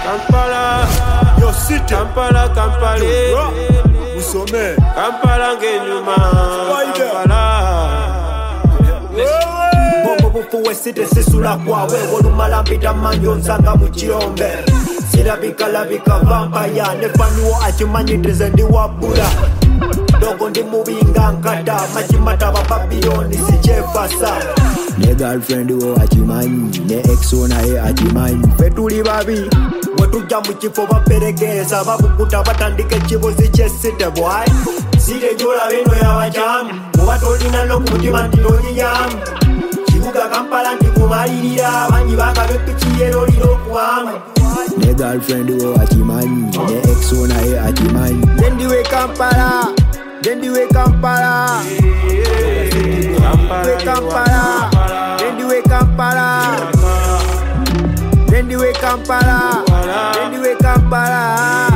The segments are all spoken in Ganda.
Kampala, Yo city, Kampala, Kampala, Musome, Kampala ngenyuma, Kampala. Bobo bufuwe site sisula kwawe Olumala mpita manyo nsanga mu kirombe Sirabika vampire Nefaniwo akimanyitize ndi wabula Dogo ndi mubinga nkata Machimata bababiyoni sichefasa Ne girlfriend wo achimanyi ne ex naye achimanyi ffe tuli babi Wetujja mu kifo baperegereza babukuta batandika ekibuzi kyesite boy Sire jola bino yabajamu Muba tolina n'okumutima nti toyiyamu Kibuga Kampala ndikumalirira Banyi bakabepikiyero liro okuwamu Ne girlfriend wo achimanyi ne ex naye achimanyi Dendiwe Kampala Dendiwe Kampala Dendiwe Kampala Dendiwe Kampala Dendiwe Kampala Dendiwe Kampala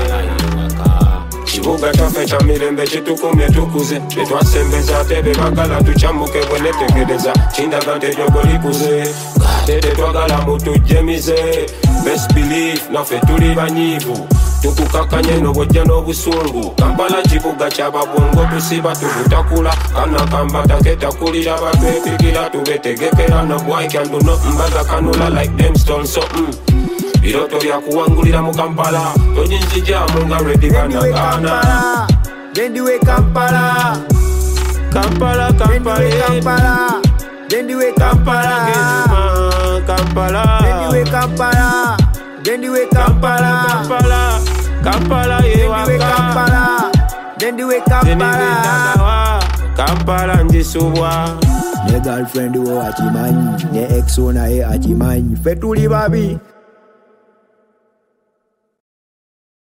Kibuga kyaffe kya mirembe kitukumye tukuze tetwasembeza tebe bagala tucambuke bwe netegereza kindaga nti eryogo likuze ate tetwagala mutujjemize best believe naffe tuli banyiivu tukukakanye n'obwojja n'obusungu Kampala kibuga ky'ababwongo tusiba tubutakula kana kambata ketakulira batwepigira tubetegekera no boy can do nothing but kanula like them stone something Biroto bya kuwangulira mu Kampala tojinzijamu nga ready banagana Dendiwe Kampala Kampala Kampala Dendiwe Kampala Kampala Dendiwe Kampala Dendiwe Kampala Kampala Kampala Dendiwe Kampala Dendiwe Kampala Kampala njisubwa ne girlfriend wo achimanyi ne ex naye achimanyi ffe tuli babi